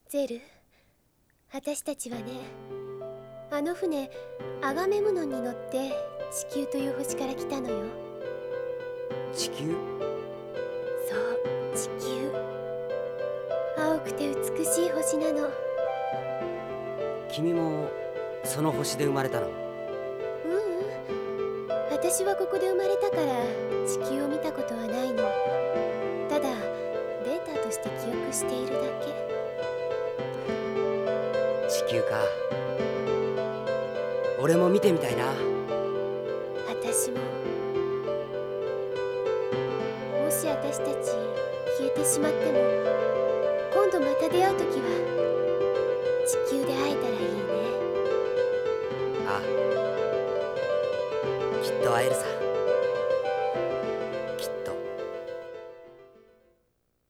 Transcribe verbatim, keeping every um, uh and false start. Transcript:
ゼル、私たちはね、あの船アガメムノンに乗って地球という星から来たのよ。 地球？ そう、地球。青くて美しい星なの。 君もその星で生まれたの？ ううん、私はここで生まれたから地球を見たことはないの。ただデータとして記憶しているだけ。 地球か。俺も見てみたいな。 私も。もし私たち消えてしまっても、今度また出会うときは地球で会えたらいいね。 ああ、きっと会えるさ。